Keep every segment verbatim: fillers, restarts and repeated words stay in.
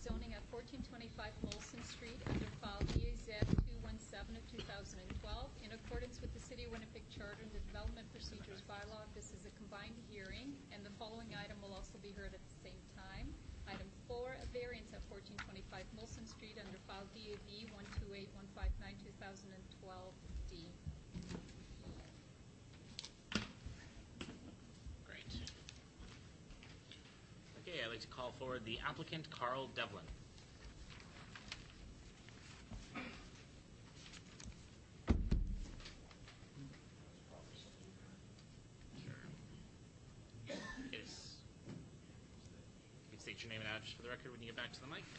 rezoning at fourteen twenty-five Molson Street under file D A Z two one seven of two thousand twelve. In accordance with the City of Winnipeg Charter and the Development Procedures Bylaw, this is a combined hearing, and the following item will also be heard at the same time. Item four, a variance at fourteen twenty-five Molson Street under file D A B one two eight one five nine two thousand twelve D. Great. Okay, I'd like to call forward the applicant, Carl Devlin. Sure. Yes. You can state your name and address for the record when you get back to the mic.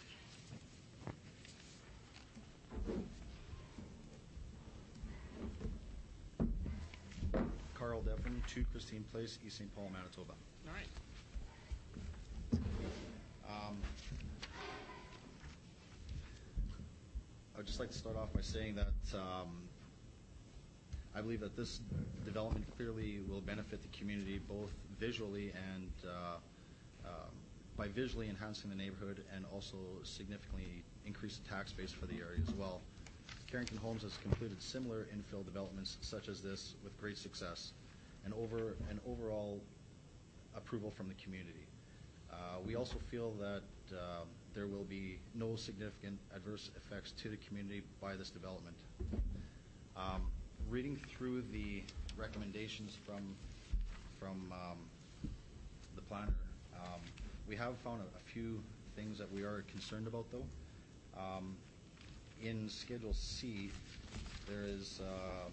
Carl Devlin, two Christine Place, East Saint Paul, Manitoba. All right. Um, I'd just like to start off by saying that um, I believe that this development clearly will benefit the community both visually and uh, uh, by visually enhancing the neighborhood and also significantly increase the tax base for the area as well. Carrington Homes has completed similar infill developments such as this with great success and over an overall approval from the community. Uh, we also feel that uh, there will be no significant adverse effects to the community by this development. Um, reading through the recommendations from from um, the planner, um, we have found a, a few things that we are concerned about, though. Um, in Schedule C, there is uh,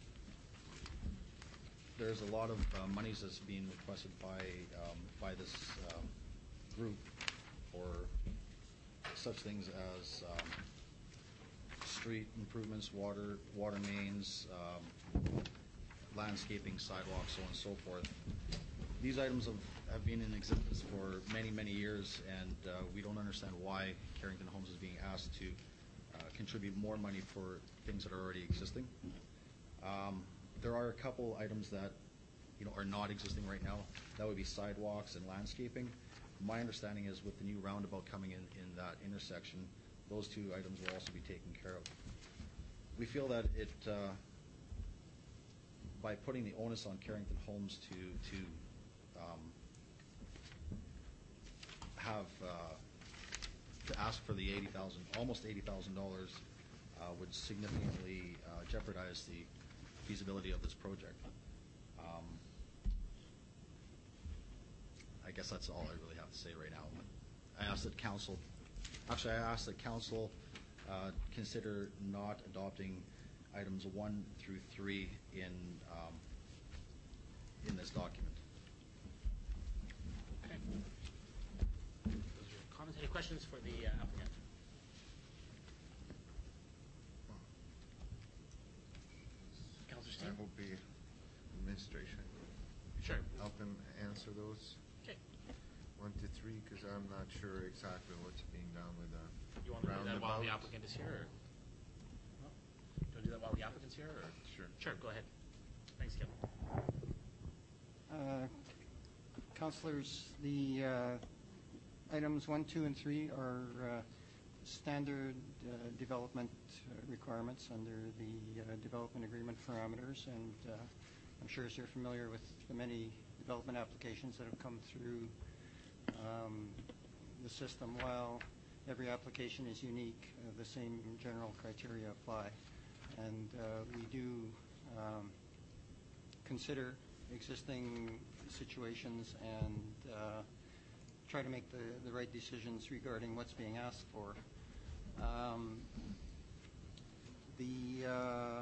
there's a lot of uh, monies that's being requested by um, by this um, group for such things as um, street improvements, water water mains, um, landscaping, sidewalks, so on and so forth. These items have, have been in existence for many, many years, and uh, we don't understand why Carrington Homes is being asked to uh, contribute more money for things that are already existing. Um, there are a couple items that you know are not existing right now. That would be sidewalks and landscaping. My understanding is with the new roundabout coming in in that intersection, those two items will also be taken care of. We feel that it, uh, by putting the onus on Carrington Homes to to um, have uh, to ask for the eighty thousand, almost eighty thousand dollars, uh, would significantly uh, jeopardize the feasibility of this project. Um, I guess that's all I really have to say right now. I ask that council, actually I ask that council uh, consider not adopting items one through three in um, in this document. Okay. Those are comments. Any questions for the uh, applicant? Councilor Steen? I will be administration. Sure. Help him answer those. Okay. One to three, because I'm not sure exactly what's being done with the You want to do that while the roundabout. applicant is here? Or? Do you want to do that while the applicant's here? Or? Sure. Sure, go ahead. Thanks, Kevin. Uh, Councillors, the uh, items one, two, and three are uh, standard uh, development uh, requirements under the uh, development agreement parameters, and uh, I'm sure as you're familiar with the many development applications that have come through um, the system, while every application is unique, uh, the same general criteria apply. And uh, we do um, consider existing situations and uh, try to make the, the right decisions regarding what's being asked for. Um, the uh,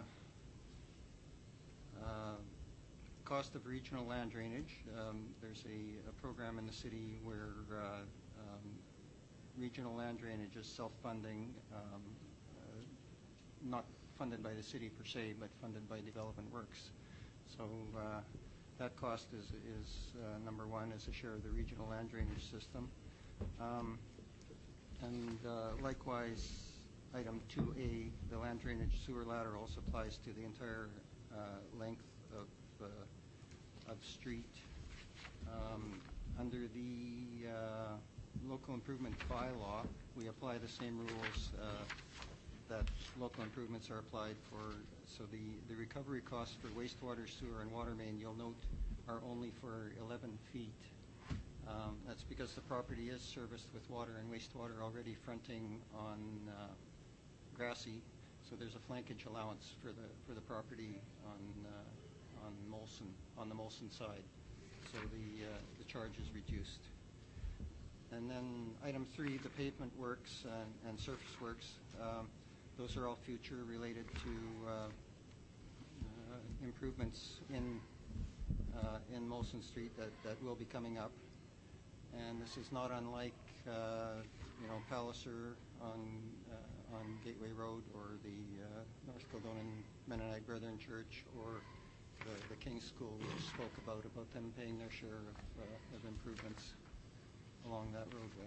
uh, cost of regional land drainage, um, there's a, a program in the city where uh, um, regional land drainage is self-funding, um, uh, not funded by the city per se, but funded by Development Works. So uh, that cost is, is uh, number one, is a share of the regional land drainage system. Um, and uh, likewise, item two A, the land drainage sewer lateral applies to the entire uh, length of, uh, of street. Um, under the uh, local improvement bylaw, we apply the same rules uh, that local improvements are applied for. So the, the recovery costs for wastewater, sewer, and water main, you'll note, are only for eleven feet. Um, that's because the property is serviced with water and wastewater already fronting on uh, Grassy, so there's a flankage allowance for the for the property on uh, on Molson on the Molson side, so the uh, the charge is reduced. And then item three, the pavement works and, and surface works. Um, those are all future related to uh, uh, improvements in uh, in Molson Street that, that will be coming up. And this is not unlike uh, you know Palliser on uh, on Gateway Road, or the uh, North Kildonan Mennonite Brethren Church, or the, the King's School we just spoke about about them paying their share of, uh, of improvements along that roadway.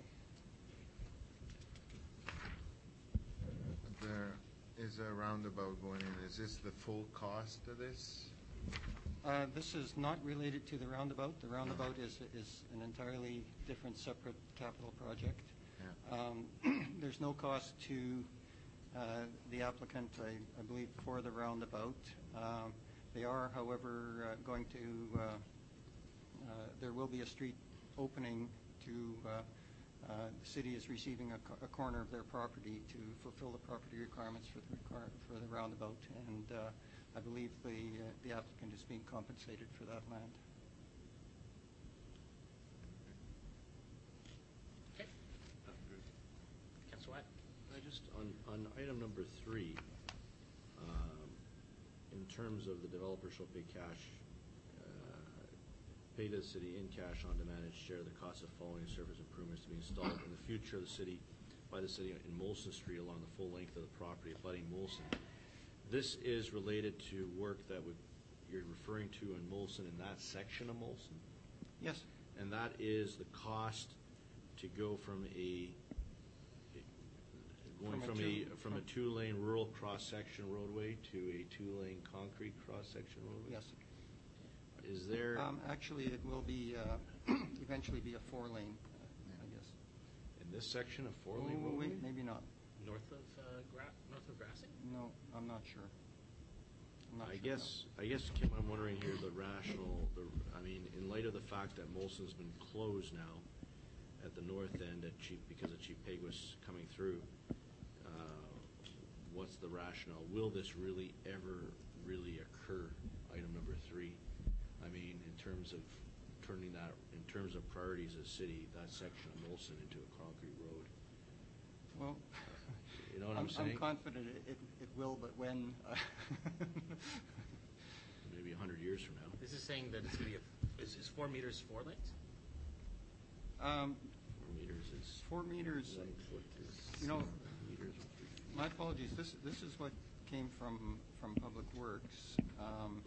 There is a roundabout going in. Is this the full cost of this? Uh, this is not related to the roundabout. The roundabout is is an entirely different, separate capital project. Yeah. Um, there's no cost to uh, the applicant, I, I believe, for the roundabout. Um, they are, however, uh, going to, uh, uh, there will be a street opening to, uh, uh, the city is receiving a, co- a corner of their property to fulfill the property requirements for the, require, for the roundabout. And uh, I believe the, uh, the applicant is being compensated for that land. Okay. Councilor Wyatt? I just, on, on item number three, um, in terms of the developer shall pay cash, uh, pay to the city in cash on demand and share the cost of following surface improvements to be installed in the future of the city, by the city in Molson Street along the full length of the property abutting Molson. This is related to work that would, you're referring to in Molson, in that section of Molson? Yes. And that is the cost to go from a, going From a from a, two- from a from- two-lane rural cross-section roadway to a two-lane concrete cross-section roadway? Yes. Is there, Um, actually, it will be uh, eventually be a four-lane, uh, I guess. in this section, a four-lane Oh, roadway? wait, maybe not. North of uh, Gra- north of Grassy? No, I'm not sure. I'm not I sure, guess, I guess, Kim, I'm wondering here the rational, the, I mean, in light of the fact that Molson's been closed now at the north end at Chief, because of Chief Peguis coming through, uh, what's the rationale? Will this really ever really occur, item number three? I mean, in terms of turning that, in terms of priorities as a city, that section of Molson into a concrete road. Well, You know what I'm, I'm, saying? I'm confident it, it, it will, but when? Uh, Maybe a hundred years from now. This is saying that it's going to be, a, is, is four meters four lanes? um, Four meters is. four meters. One foot is. You know, seven meters and three feet. My apologies. This this is what came from from Public Works, um,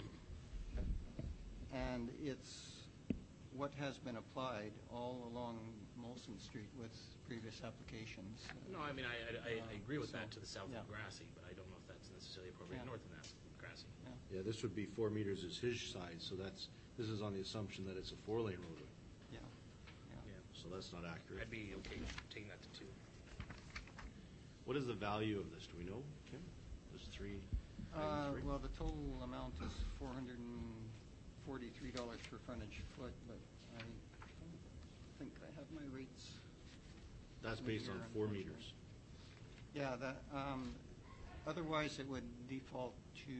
and it's what has been applied all along Molson Street with previous applications. No, I mean, I, I, I agree with So, that to the south yeah. of Grassy, but I don't know if that's necessarily appropriate Yeah. north of that, Grassy. Yeah, this would be four meters is his side, so that's, this is on the assumption that it's a four-lane roadway, Yeah, yeah. Yeah. so that's not accurate. I'd be okay taking that to two. What is the value of this, do we know, Kim? There's three, Uh, item three? well, the total amount is four hundred and forty-three dollars per frontage foot, but I don't think I have my rates. That's in based here, on four unfortunately. meters. Yeah, that, um, otherwise it would default to,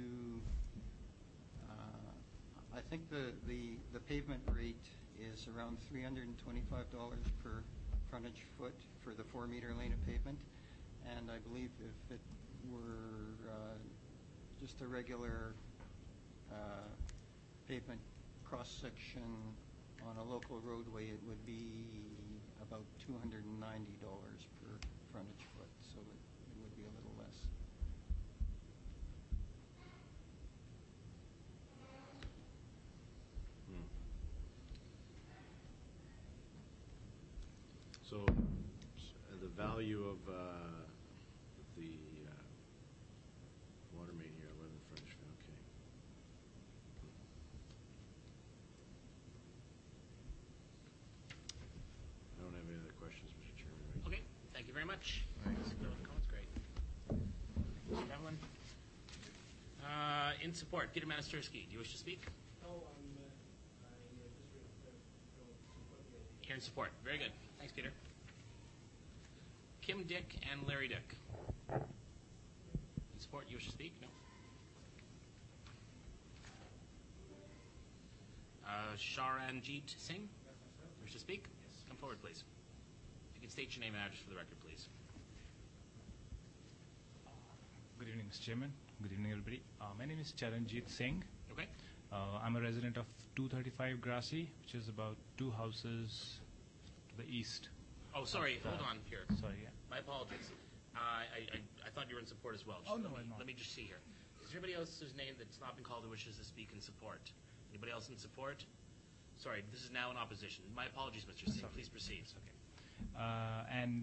uh, I think the, the, the pavement rate is around three hundred and twenty-five dollars per frontage foot for the four-meter lane of pavement. And I believe if it were uh, just a regular uh, pavement cross-section on a local roadway, it would be about two hundred and ninety dollars per frontage foot, so it, it would be a little less. Hmm. So, s- uh, the value of, uh, the, uh, water main here, eleven frontage, okay. I don't have any other questions, Mister very much. Thanks. Go with comments, great. Mister Devlin? Uh, in support, Peter Manastursky, do you wish to speak? No, I'm, uh, I uh, just read the, the support the idea. Here in support. Very good. Thanks, Peter. Kim Dick and Larry Dick. In support, you wish to speak? No. Uh, Sharanjit Singh, wish to speak? Yes. Come forward, please. If you could state your name and address for the record, please. Good evening, Mister Chairman. Good evening, everybody. Uh, my name is Charanjit Singh. Okay. Uh, I'm a resident of two thirty-five Grassy, which is about two houses to the east. Oh, sorry. of the- Hold on here. Sorry, yeah. My apologies. Uh, I, I, I thought you were in support as well. Just Oh, no, let me, I'm not. Let me just see here. Is there anybody else whose name that's not been called who wishes to speak in support? Anybody else in support? Sorry, this is now in opposition. My apologies, Mister Singh. Sorry. Please proceed. Okay. Uh, and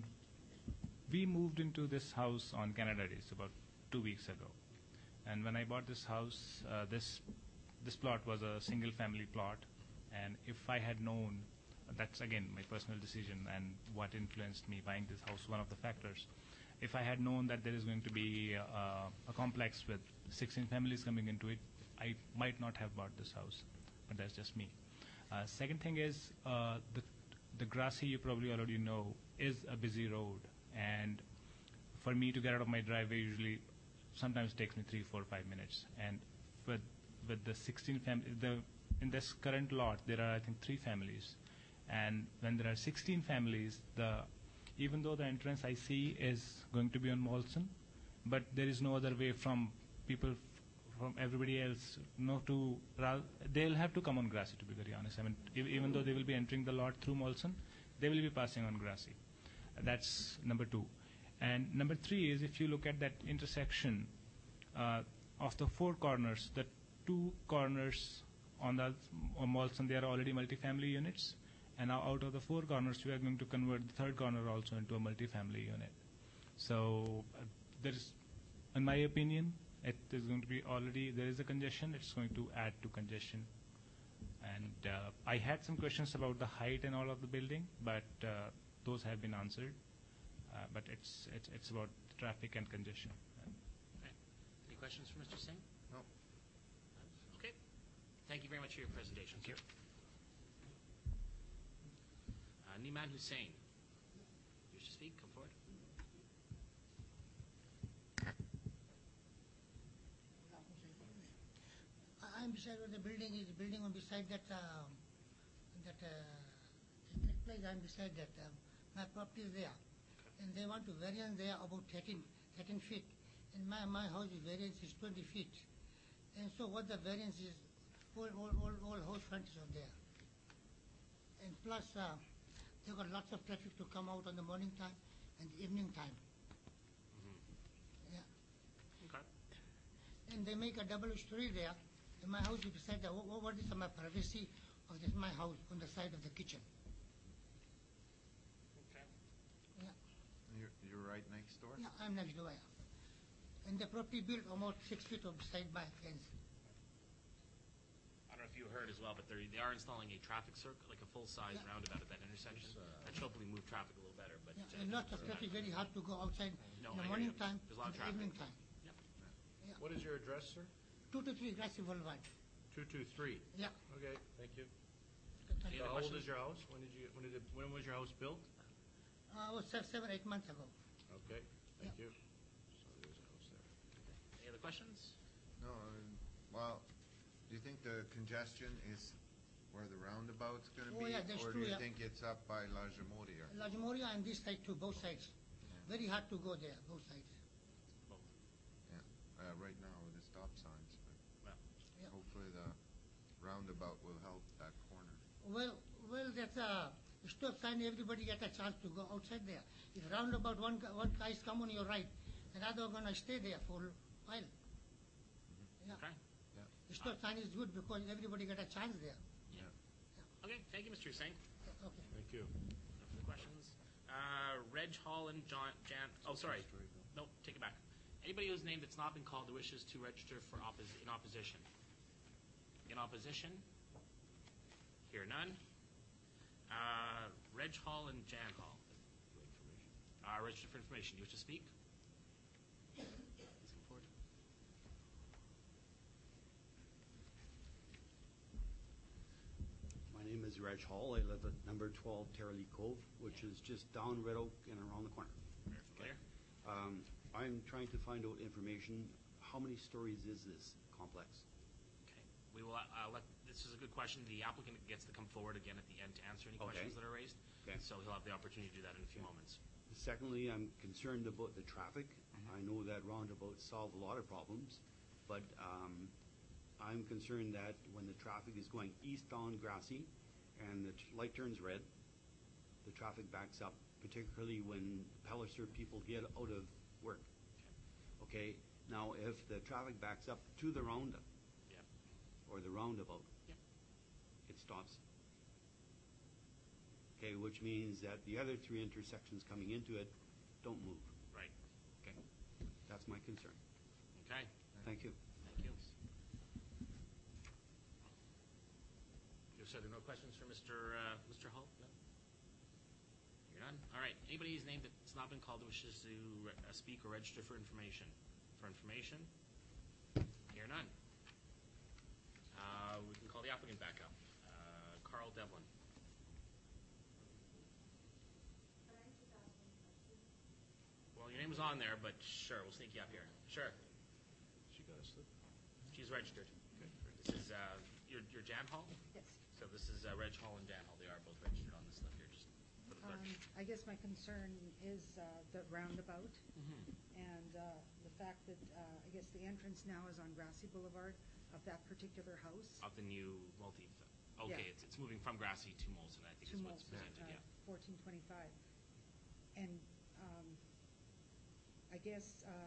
we moved into this house on Canada Days about two weeks ago. And when I bought this house, uh, this this plot was a single-family plot. And if I had known, that's again my personal decision and what influenced me buying this house, one of the factors. If I had known that there is going to be uh, a complex with sixteen families coming into it, I might not have bought this house. But that's just me. Uh, second thing is uh, the the Grassy, you probably already know, is a busy road, and for me to get out of my driveway usually sometimes takes me three, four, five minutes. And with with the sixteen families, the in this current lot there are I think three families, and when there are sixteen families, the even though the entrance I see is going to be on Molson, but there is no other way from people from everybody else, no to, they'll have to come on Grassy, to be very honest. I mean, e- even though they will be entering the lot through Molson, they will be passing on Grassy. That's number two. And number three is, if you look at that intersection uh, of the four corners, the two corners on the on Molson, they are already multifamily units. And now out of the four corners, we are going to convert the third corner also into a multifamily unit. So uh, there is, in my opinion, it is going to be already, there is a congestion, it's going to add to congestion. And uh, I had some questions about the height and all of the building, but uh, those have been answered. Uh, but it's, it's it's about traffic and congestion. Okay. Any questions for Mister Singh? No. Okay. Thank you very much for your presentation, sir. Uh, Niman Hussain, you wish to speak? Come forward. I'm beside where the building is, building on beside that, um, that, uh, that place, I'm beside that, um, my property is there. And they want to variance there about thirteen, thirteen feet. And my, my house is variance is twenty feet. And so what the variance is, all, all, all, all house fronts are there. And plus, uh, they got lots of traffic to come out on the morning time and the evening time. Yeah. Okay. And they make a double story there. And my house is beside the, what, what is my privacy of this, my house on the side of the kitchen. Okay. Yeah, You're, you're right next door? yeah, I'm next door. Yeah. And the property built almost six feet of beside my fence. I don't know if you heard as well, but they're, they are installing a traffic circle, like a full-size Yeah. roundabout at that intersection. That should hopefully move traffic a little better. But Yeah, uh, and lots of traffic, very hard to go outside No, in I the hear morning you. time, There's a lot and of the evening traffic. time. Yep. What is your address, sir? Two to three Grassy Boulevard. Two two three. Yeah. Okay, thank you. Any So other how old questions? is your house? When did you, when did it, when was your house built? Uh, it was se- seven, eight months ago. Okay, thank Yeah. you. So there's a house there. Any other questions? No, um, well, do you think the congestion is where the roundabout's gonna Oh, be? yeah, that's Or true, do you yeah. think it's up by La Jamoria? La Jamoria and this side too, both sides. Very hard to go there, both sides. Both. Yeah, uh, right now with the stop signs, but Well, Yeah. hopefully the roundabout will help that corner. Well, well, that's a stop sign. Everybody get a chance to go outside there. If roundabout one gu- one guys come on your right, another gonna stay there for a while. Yeah. okay. The stop sign is good because everybody get a chance there. Okay, thank you, Mister Hussain. Okay. Thank you. No further questions. Uh, Reg Hall and John, Jan, oh, sorry. Nope, take it back. Anybody whose name that's not been called that wishes to register for oppos- in opposition? In opposition? Hear none. Uh, Reg Hall and Jan Hall. Uh, registered for information. You wish to speak? Please come forward. My name is Reg Hall. I live at number twelve Terralee Cove, which is just down Red Oak and around the corner. Very familiar. Um, I'm trying to find out information. How many stories is this complex? Okay. We will uh, let, this is a good question. The applicant gets to come forward again at the end to answer any Okay. questions that are raised. Okay. So he'll have the opportunity to do that in a few moments. Secondly, I'm concerned about the traffic. Mm-hmm. I know that roundabouts solve a lot of problems, but um, I'm concerned that when the traffic is going east on Grassy and the t- light turns red, the traffic backs up, particularly when Palliser people get out of work. Okay, now if the traffic backs up to the roundup Yeah. or the roundabout, Yep. it stops. Okay, which means that the other three intersections coming into it don't move. Right. Okay, that's my concern. Okay. Thank you. Thank you. You said there are no questions for Mister Uh, Mister Hull? No? You're none? All right. Anybody whose name that's not been called who wishes to re- uh, speak or register for information? For information? You're none. Uh, we can call the applicant back up. Uh, Carl Devlin. Well, your name was on there, but sure, we'll sneak you up here. Sure. She got a slip. She's registered. This is, uh, your, your Jan Hall? Yes. So this is uh, Reg Hall and Jan Hall. They are both registered on this slip here, just for the clerk. Um, I guess my concern is uh, the roundabout Mhm. and uh, the fact that, uh, I guess the entrance now is on Grassy Boulevard of that particular house. Of the new multi, okay, Yeah. it's, it's moving from Grassy to Molson, I think to is what's Molson, presented, uh, yeah. fourteen twenty-five. And um, I guess uh,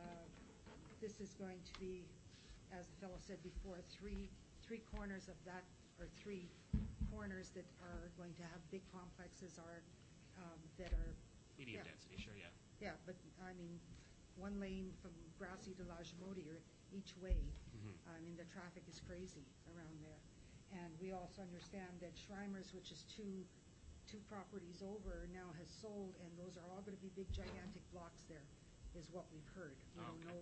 this is going to be, as the fellow said before, three, three corners of that, or three corners that are going to have big complexes are, um, that are. Medium yeah. density, sure, yeah. Yeah, but, I mean, one lane from Grassy to Lajimodi or each way. Mhm. I mean, the traffic is crazy around there. And we also understand that Schreimers, which is two, two properties over, now has sold, and those are all gonna be big gigantic blocks there, is what we've heard. We don't Okay. know.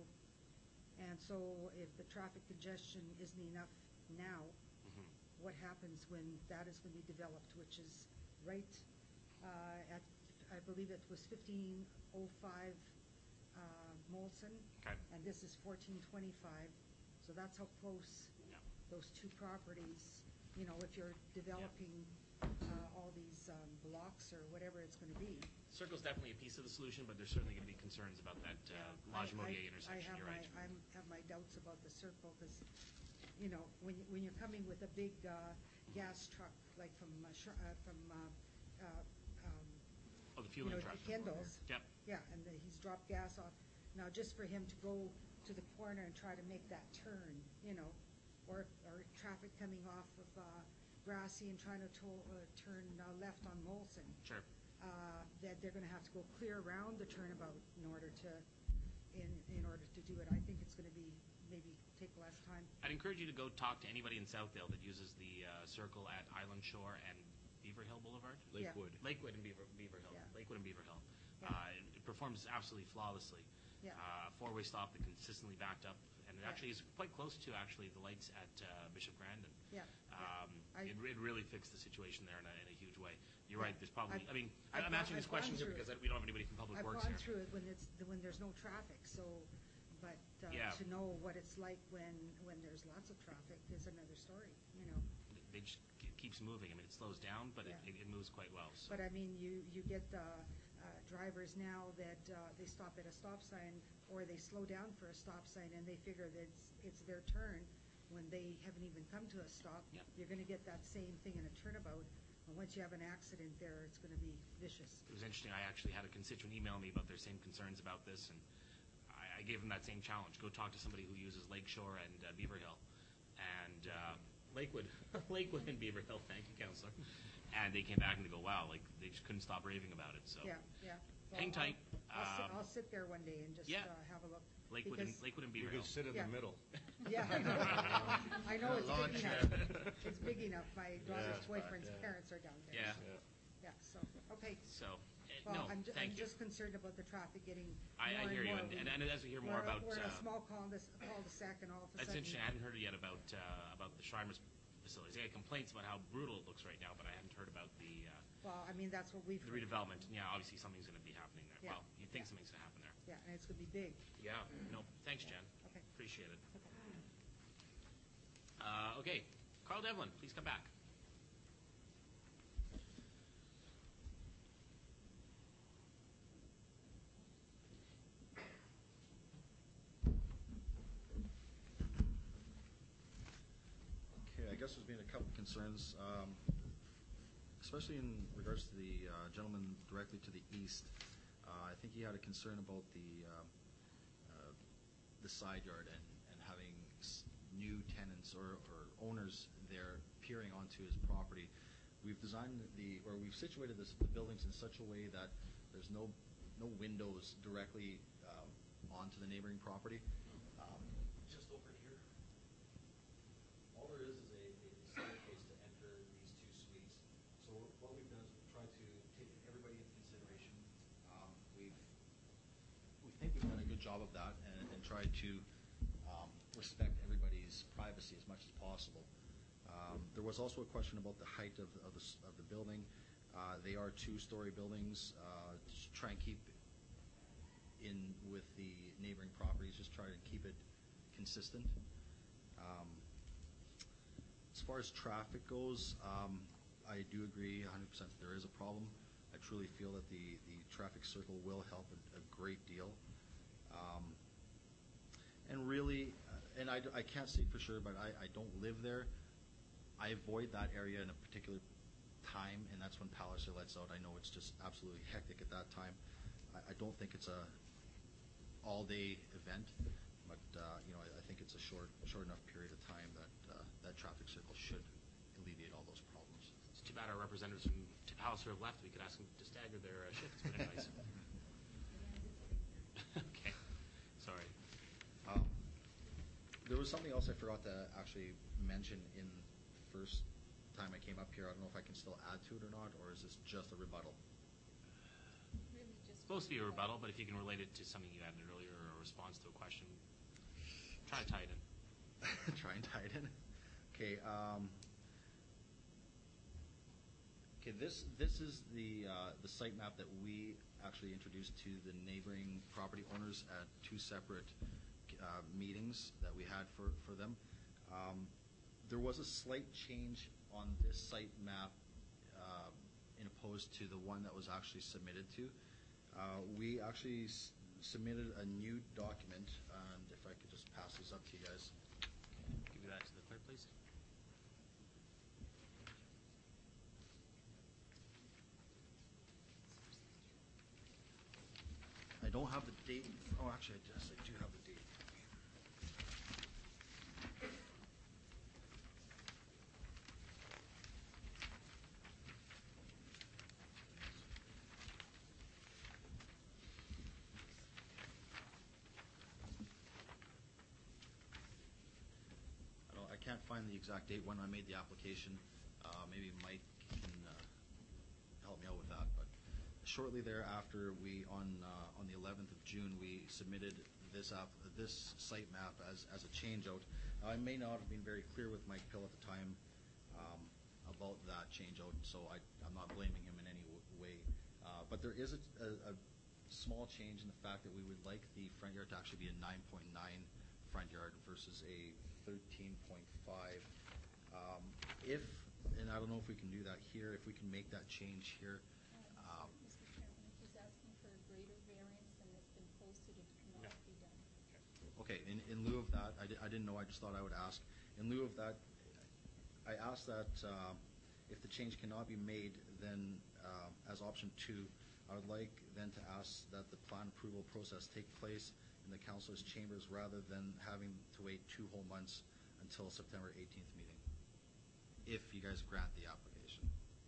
And so if the traffic congestion isn't enough now, Mhm. what happens when that is going to be developed, which is right uh, at, I believe it was fifteen oh five uh, Molson. Okay. And this is fourteen twenty-five. So that's how close Yeah. those two properties, you know, if you're developing uh, all these um, blocks or whatever it's going to be. Circle's definitely a piece of the solution, but there's certainly going to be concerns about that uh, I- Lajimodier I- intersection, I have you're my, right. I'm, have my doubts about the circle, because, you know, when, you- when you're coming with a big uh, gas truck, like from, uh, Sh- uh, from, uh, uh, um, Oh, the you fueling know, truck. Kendall's. Yep. Yeah, and the- he's dropped gas off. Now, just for him to go to the corner and try to make that turn, you know, or, or traffic coming off of uh, Grassy and trying to to- uh, turn uh, left on Molson, Sure. uh, that they're going to have to go clear around the turnabout in order to, in, in order to do it. I think it's going to be, maybe take less time. I'd encourage you to go talk to anybody in Southdale that uses the uh, circle at Island Shore and Beaver Hill Boulevard. Yeah. Lakewood. Lakewood and Beaver, Beaver Hill. Yeah. Lakewood and Beaver Hill. Yeah. Uh, it, it performs absolutely flawlessly. Yeah. Uh, four-way stop that consistently backed up, and it Yeah. actually is quite close to actually the lights at uh, Bishop Grandin. Yeah. Um, I- it, it really fixed the situation there in a, in a huge way. You're Yeah. right. There's probably. I've- I mean, I've I'm gone- answering this I've question gone here through because it. we don't have anybody from Public I've Works gone here. through it when it's, when there's no traffic, so, but uh, Yeah. to know what it's like when, when there's lots of traffic is another story, you know. They just it keeps moving. I mean, it slows down, but Yeah. it, it, it moves quite well. So. But I mean, you, you get uh, uh, drivers now that uh, they stop at a stop sign or they slow down for a stop sign and they figure that it's, it's their turn when they haven't even come to a stop. Yep. You're going to get that same thing in a turnabout. And once you have an accident there, it's going to be vicious. It was interesting. I actually had a constituent email me about their same concerns about this, and I, I gave them that same challenge. Go talk to somebody who uses Lakeshore and uh, Beaver Hill, and uh, Lakewood, Lakewood and Beaver Hill. Thank you, Councillor. And they came back and they go, "Wow, like they just couldn't stop raving about it." So Yeah, yeah. Well, hang tight. I'll, I'll, sit, Um, I'll sit there one day and just yeah. uh, have a look. Lakewood and because- Lakewood and You Beaver could Hill. sit in Yeah. the middle. Yeah, I know. I know it's Lawn big chair. enough. It's big enough. My daughter's Yeah. boyfriend's Yeah. parents are down there. Yeah. so- Yeah. Yeah, so, okay. So, eh, Well, No, I'm, ju- thank I'm you. just concerned about the traffic getting I, I more hear and you, more. and, and, and as we hear We're more a- about, We're in uh, a small cul-de- cul-de-sac, and all of a that's sudden. interesting. I hadn't heard yet about uh, about the Shriners facilities. I had complaints about how brutal it looks right now, but I hadn't heard about the uh, Well, I mean, that's what we've the heard. redevelopment. Yeah, obviously something's going to be happening there. Yeah. Well, you'd think something's going to happen there. Yeah, and it's going to be big. Yeah. No. Thanks, Jen. Okay. Appreciate it. Okay. Uh, okay, Carl Devlin, please come back. Okay, I guess there's been a couple concerns, um, especially in regards to the uh, gentleman directly to the east. Uh, I think he had a concern about the um, uh, the side yard and, and having s- new tenants or, or owners there peering onto his property. We've designed the, or we've situated this, the buildings in such a way that there's no no windows directly um, onto the neighboring property. Um, just over here. All there is is a, a staircase to enter these two suites. So what we've done is we've tried to take everybody into consideration. Um, we've we think we've done a good job of that and, and tried to um, respect everybody's privacy as much as possible. Um, there was also a question about the height of, of, the, s- of the building. Uh, they are two-story buildings. Uh, just try and keep in with the neighboring properties. Just try to keep it consistent. Um, as far as traffic goes, um, I do agree one hundred percent that there is a problem. I truly feel that the, the traffic circle will help a, a great deal. Um, and really, uh, and I, d- I can't say for sure, but I, I don't live there. I avoid that area in a particular time, and that's when Palliser lets out. I know it's just absolutely hectic at that time. I, I don't think it's a all-day event, but uh, you know, I, I think it's a short, short enough period of time that uh, that traffic circle should alleviate all those problems. It's too bad our representatives from Palliser have left. We could ask them to stagger their uh, shifts, but anyways. Okay, sorry. Um, there was something else I forgot to actually mention in the first time I came up here. I don't know if I can still add to it or not, or is this just a rebuttal? Really just. Supposed to be a rebuttal, but if you can relate it to something you added earlier or a response to a question, try to tie it in. Try and tie it in. Okay. Um, okay. This this is the uh, the site map that we actually introduced to the neighboring property owners at two separate uh, meetings that we had for for them. Um, there was a slight change on this site map uh, in opposed to the one that was actually submitted to. Uh, we actually s- submitted a new document, and if I could just pass this up to you guys. Give you that to the clerk, please. I don't have the date. Oh, actually, I guess I do have the date. I don't. I can't find the exact date when I made the application. Uh, maybe Mike can uh, help me out with that, but. Shortly thereafter, we on uh, on the eleventh of June, we submitted this app, this site map as as a changeout. I may not have been very clear with Mike Pill at the time um, about that changeout, so I, I'm not blaming him in any w- way. Uh, but there is a, a, a small change in the fact that we would like the front yard to actually be a nine point nine front yard versus a thirteen point five. Um, if, and I don't know if we can do that here, if we can make that change here. Um, Mister Chairman, if he's asking for a greater variance than has been posted, it cannot be done. Okay, in, in lieu of that, I, di- I didn't know, I just thought I would ask. In lieu of that, I asked that uh, if the change cannot be made, then uh, as option two, I would like then to ask that the plan approval process take place in the councilor's chambers rather than having to wait two whole months until September eighteenth meeting, if you guys grant the application.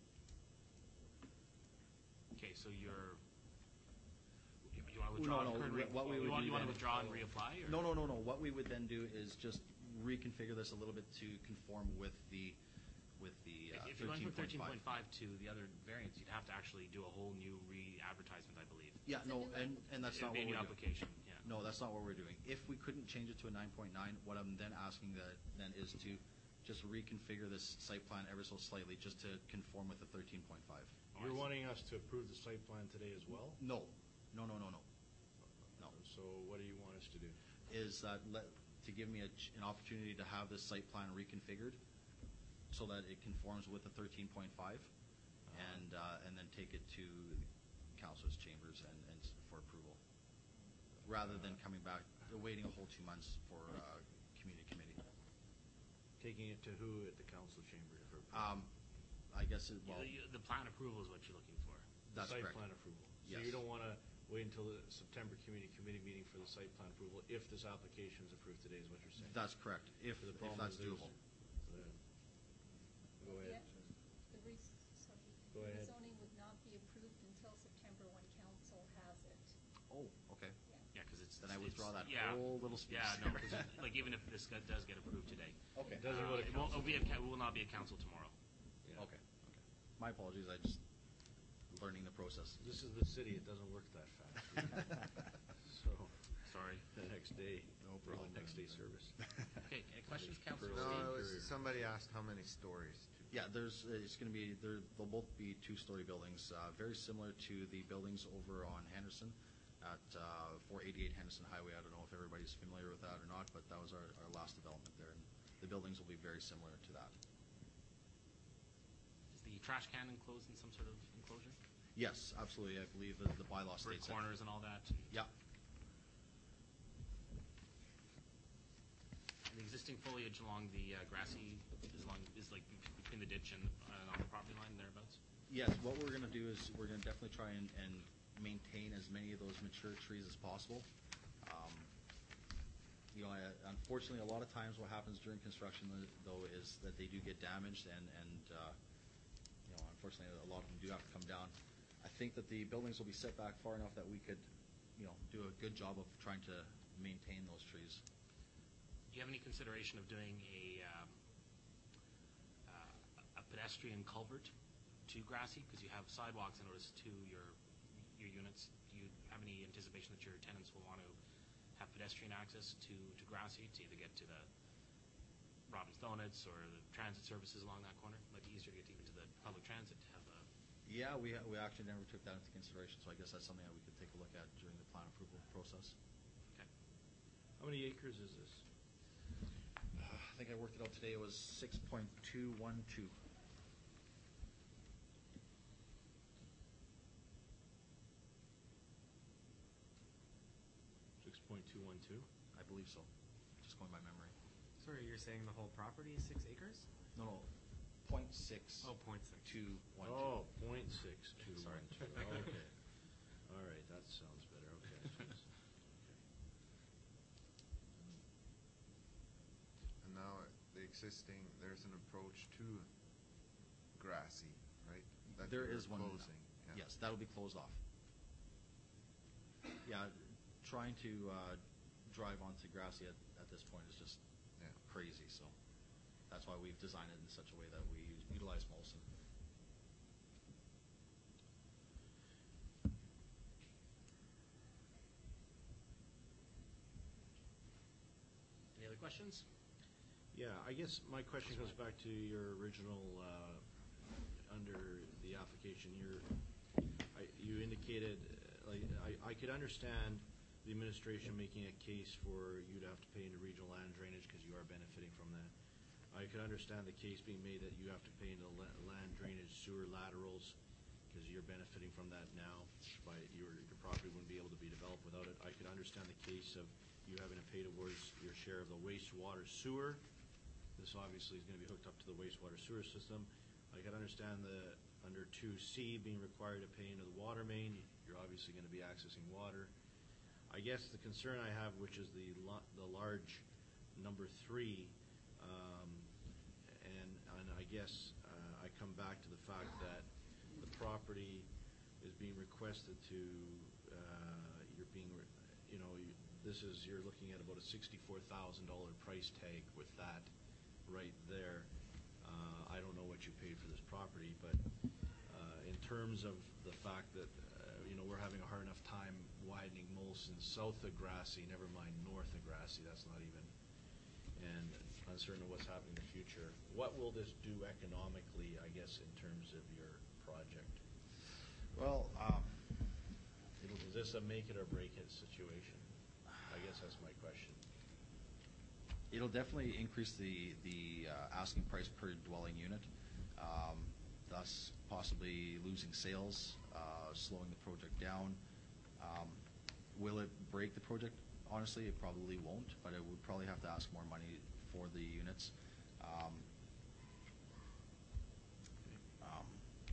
Okay, so you're, you, you want to No, withdraw? no, current re- what we you would want, do you want to then- withdraw and reapply? Or? No, no, no, no. What we would then do is just reconfigure this a little bit to conform with the with the uh, If, if you're going from thirteen thirteen point point five. five to the other variants, you'd have to actually do a whole new re-advertisement, I believe. Yeah, no, and, and that's It not would what be a we're new doing. application, yeah. No, that's not what we're doing. If we couldn't change it to a nine point nine, what I'm then asking that then is to just reconfigure this site plan ever so slightly, just to conform with the thirteen point five. You're wanting us to approve the site plan today as well? No, no, no, no, no. No. So what do you want us to do? Is that let, to give me a, ch- an opportunity to have this site plan reconfigured so that it conforms with the thirteen point five, and uh, and then take it to council's chambers and, and s- for approval, rather than coming back, waiting a whole two months for uh, community committee. Taking it to who at the council chamber for approval? Um, I guess it, well, The, the plan approval is what you're looking for. that's Site correct. plan approval. So Yes. you don't want to wait until the September community committee meeting for the site plan approval if this application is approved today, is what you're saying? That's correct. If, The if problem that's is there's- doable. the- Go ahead. The res- sorry. Go ahead. The zoning would not be approved until September when council has it. Oh, okay. Yeah, because it's. Then I it's- withdraw that yeah. whole little speech. Yeah, no, 'cause it- like even if this got- does get approved today. Okay. Doesn't go to uh, it won't, council it'll be a, ca- will not be a council tomorrow. Yeah. Okay, okay. My apologies, I just learning the process. This is the city, it doesn't work that fast. So, Sorry. the next day, No or problem. the next day service. Okay, any questions, Councilor No, No, Steve? it was, somebody asked how many stories. Yeah, there's, uh, it's going to be, they're, they'll both be two-story buildings, uh, very similar to the buildings over on Henderson at uh, four eighty-eight Henderson Highway. I don't know if everybody's familiar with that or not, but that was our, our last development there. And the buildings will be very similar to that. Is the trash can enclosed in some sort of enclosure? Yes, absolutely. I believe the, the bylaw For states that. corners and all that? Yeah. And the existing foliage along the uh, grassy, is along, is like be- between the ditch and uh, on the property line thereabouts? Yes, what we're going to do is we're going to definitely try and, and maintain as many of those mature trees as possible. Um, you know, I, unfortunately, a lot of times what happens during construction, though, is that they do get damaged, and, and uh, you know, unfortunately, a lot of them do have to come down. I think that the buildings will be set back far enough that we could, you know, do a good job of trying to maintain those trees. Do you have any consideration of doing a, um, uh, a pedestrian culvert to Grassy? Because you have sidewalks, I noticed, to your, your units. Do you have any anticipation that your tenants will want to have pedestrian access to, to Grassy to either get to the Robin's Donuts or the transit services along that corner? It might be easier to get even to the public transit to have a, Yeah, we, we actually never took that into consideration, so I guess that's something that we could take a look at during the plan approval process. okay. How many acres is this? I think I worked it out today, it was six point two one two. Six point two one two? I believe so, just going by memory. Sorry, you're saying the whole property is six acres? No, no, point six Oh, point six. two one two. Oh, point six two Sorry. one two, okay. All right, that sounds better, okay. Okay. And now the existing, there's an approach to Grassy, right? That There you're is one now. closing, yeah. Yes, that'll be closed off. Yeah, trying to uh, drive onto Grassy at, at this point is just Yeah. crazy, so that's why we've designed it in such a way that we utilize Molson. Any other questions? Yeah, I guess my question goes back to your original, uh, under the application, you're, I, you indicated, uh, like, I, I could understand the administration making a case for you to have to pay into regional land drainage because you are benefiting from that. I could understand the case being made that you have to pay into la- land drainage sewer laterals because you're benefiting from that now, by your, your property wouldn't be able to be developed without it. I could understand the case of you having to pay towards your share of the wastewater sewer. This obviously is gonna be hooked up to the wastewater sewer system. I could understand the, under two C, being required to pay into the water main, you're obviously gonna be accessing water. I guess the concern I have, which is the lo- the large number three, um, and, and I guess, uh, I come back to the fact that the property is being requested to, uh, you're being, re- you know, you, this is, you're looking at about a sixty-four thousand dollar price tag with that right there. Uh, I don't know what you paid for this property, but uh, in terms of the fact that, uh, you know, we're having a hard enough time widening Molson south of Grassy, never mind north of Grassy, that's not even, and uncertain of what's happening in the future. What will this do economically, I guess, in terms of your project? Well, um, Is this a make it or break it situation? I guess that's my question. it'll definitely increase the, the uh, asking price per dwelling unit, um, thus possibly losing sales, uh, slowing the project down. Um, will it break the project? Honestly, it probably won't, but it would probably have to ask more money for the units. Um, um,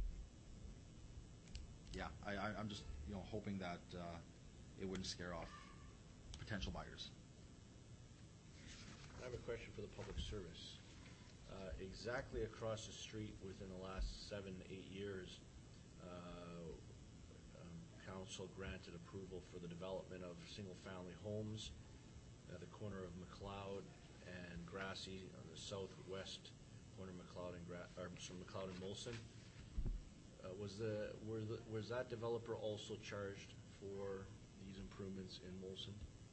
yeah, I, I, I'm just, you know, hoping that uh, it wouldn't scare off potential buyers. I have a question for the public service. Uh, exactly across the street within the last seven, eight years, uh, um, council granted approval for the development of single-family homes at the corner of McLeod and Grassy on the southwest corner of McLeod and Gra- or sorry, McLeod and Molson. Uh, was the were the, was that developer also charged for these improvements in Molson?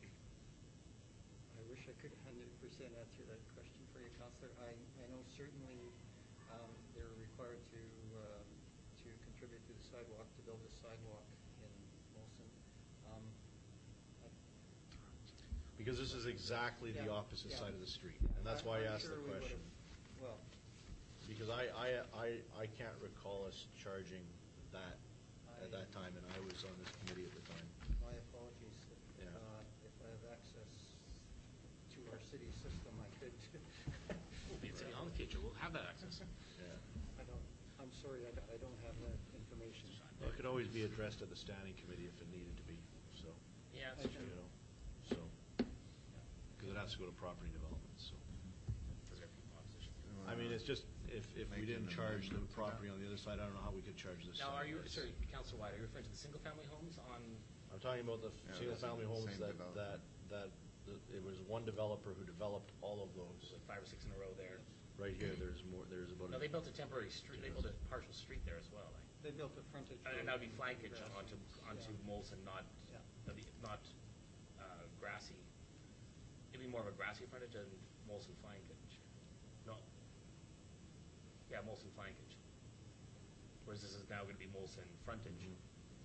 I wish I could one hundred percent answer that question for you, Councillor. I, I know certainly um, they're required to um, to contribute to the sidewalk, to build a sidewalk in Molson. Um, I, Because this is exactly the Yeah, opposite yeah. side of the street, Yeah, and that's I- why I I'm asked sure the we question. would've- Well, Because I, I, I, I can't recall us charging that at that time, and I was on this committee at the time. my apologies. If, Yeah. uh, if I have access to our city system, I could. We'll be in city hall in the future. We'll have that access. Yeah. I don't, I'm sorry, I don't, I don't have that information. Well, it could always be addressed at the standing committee if it needed to be, so, Yeah, I it's can- true. you know, so, because it has to go to property development, so. Because they're people opposition. I mean, it's just, if, if we Make didn't an charge the amendment to property that. on the other side, I don't know how we could charge this side. Now, are you, That's- sorry, Councilor White, are you referring to the single-family homes on, I'm talking about the Yeah, single-family that's homes the same that, developer. that, that, that, it was one developer who developed all of those. like five or six in a row there? Right here, there's more, there's about. No, a- they built a temporary street, they built a partial street there as well, like. They built a frontage. And road that would be in flankage Grassy. onto, onto Yeah. Molson, not, Yeah. that'd be not uh, grassy. It'd be more of a grassy frontage than Molson flankage. No. Yeah, Molson flankage. Whereas this is now gonna be Molson frontage. Mhm.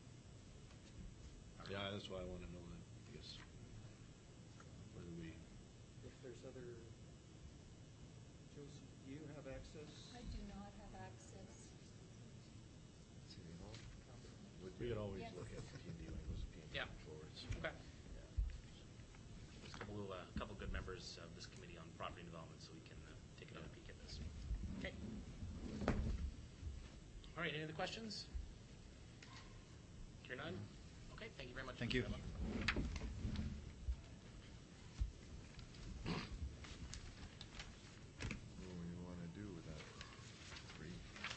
Yeah, that's why I want to know that, I guess. Whether we, If there's other, Josie, do you have access? I do not have access. City Hall? we could always Yes. look at P and D language, P and D Yeah. forwards. Okay. Yeah. There's a couple, uh, a couple good members of this committee on property development, so we can uh, take another peek at this. Okay. All right, any other questions? Hear none? Okay, thank you very much. Thank you. Mister Emma. What do you want to do with that? Free?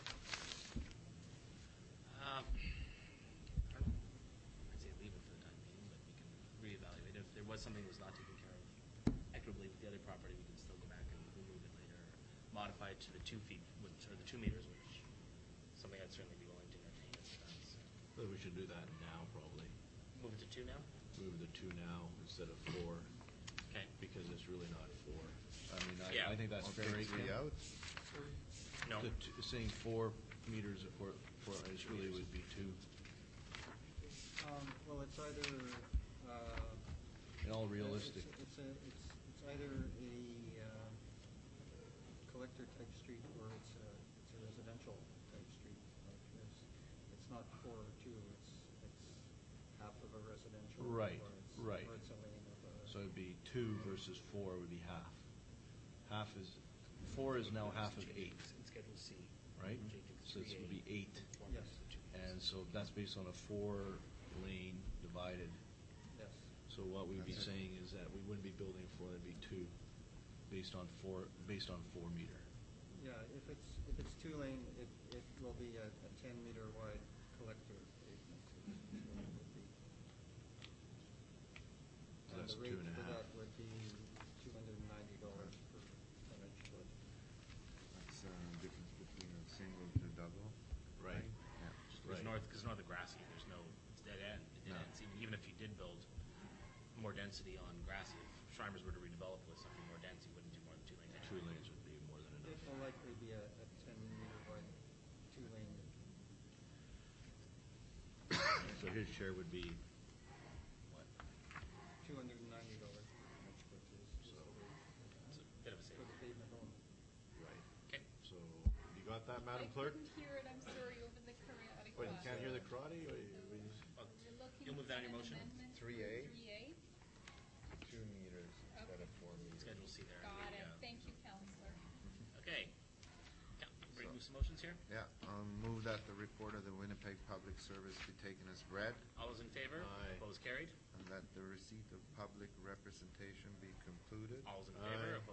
Um, I don't know. I'd say leave it for the time being, but we can reevaluate. If there was something that was not taken care of equitably with the other property, we can still go back and remove it later, or modify it to the two feet, which, or the two meters, which is something I'd certainly be willing to entertain at the time. So. But we should do that now, probably. Move it to two now? Move the two now instead of four, Okay. because it's really not four. I mean, Yeah. I, I think that's I'll fair. take three Ken. out. No. The t- Saying four meters for, for, it really would be two. Um, well, it's either, uh. In all realistic. It's, it's a, it's, it's either a, uh, collector type street or it's a, it's a residential type street. Like it's, it's not four or two, it's, it's half of a residential. Right, or it's- right. Or it's a lane of a. So it'd be two versus four would be half. Half is, four is now half of eight, In Schedule C. right? Changing to So this would be three A. eight. Yes. And so that's based on a four lane divided. Yes. So what we'd be That's it. saying is that we wouldn't be building four, it'd be two, based on four, based on four meter. Yeah, if it's, if it's two lane, it, it will be a, a ten meter wide collector pavement. is what it would be. So And that's the two rate and a for half. that would be two hundred and ninety dollars per tonnage foot. That's uh, difference single to double. Right. thing. Yeah. There's Right. north, because north of Grassy, there's no, it's dead end. It No. ends. Even, even if you did build more density on Grassy, if Shrimers were to redevelop with something more dense, you wouldn't do more than two lanes. Two lanes would be more than enough. It'll likely be a, a ten meter wide, two lane. So his share would be, What? Two hundred and ninety dollars. So- It's a bit of a For the savings. pavement only. right. Okay. So, you got that, Madam I Clerk? couldn't hear it, I'm sorry, over the karate Wait, you class. can't hear the karate? Or you- we- Oh, We're looking You'll move that on your at motion? amendment Three A? Three A, Two meters instead of four meters. Schedule C there. got it, Yeah. thank you, Counselor. Okay. Yeah, ready to So- move some motions here? Yeah, um, move that the report of the Winnipeg Public Service be taken as read, All those in favor? Aye. Opposed, carried. and that the receipt of public representation be concluded. All those in Aye. favor? Opposed,